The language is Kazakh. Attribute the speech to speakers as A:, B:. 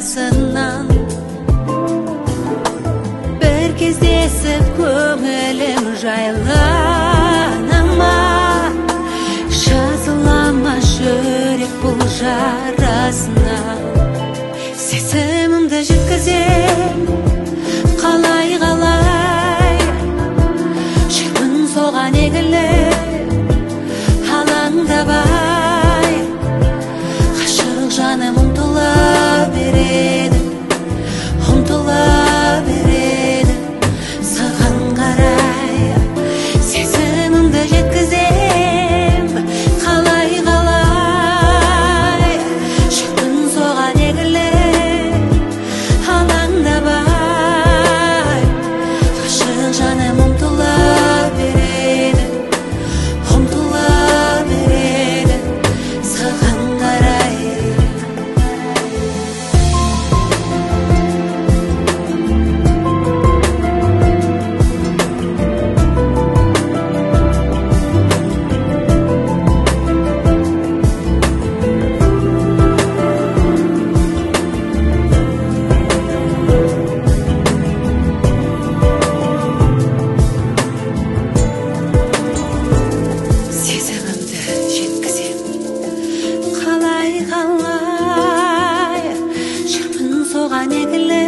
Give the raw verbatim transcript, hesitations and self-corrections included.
A: арасынан бір кездесіп көңілім жайлана ма, жазыла ма жүрек бұл жарасына. Сезімімді жеткізем қалай қалай, жүрмін соған егіліп алаңдабай. Ғашық жаным ұмтыла береді, ұмтыла береді саған қарай. Сезімімді жеткізем қалай қалай, жүрмін соған егіліп алаңдабай. Ғашық жаным ұмтыла береді, ұмтыла береді саған қарай. Сезімімді жеткізем қалай қалай, жүрмін соған егіліп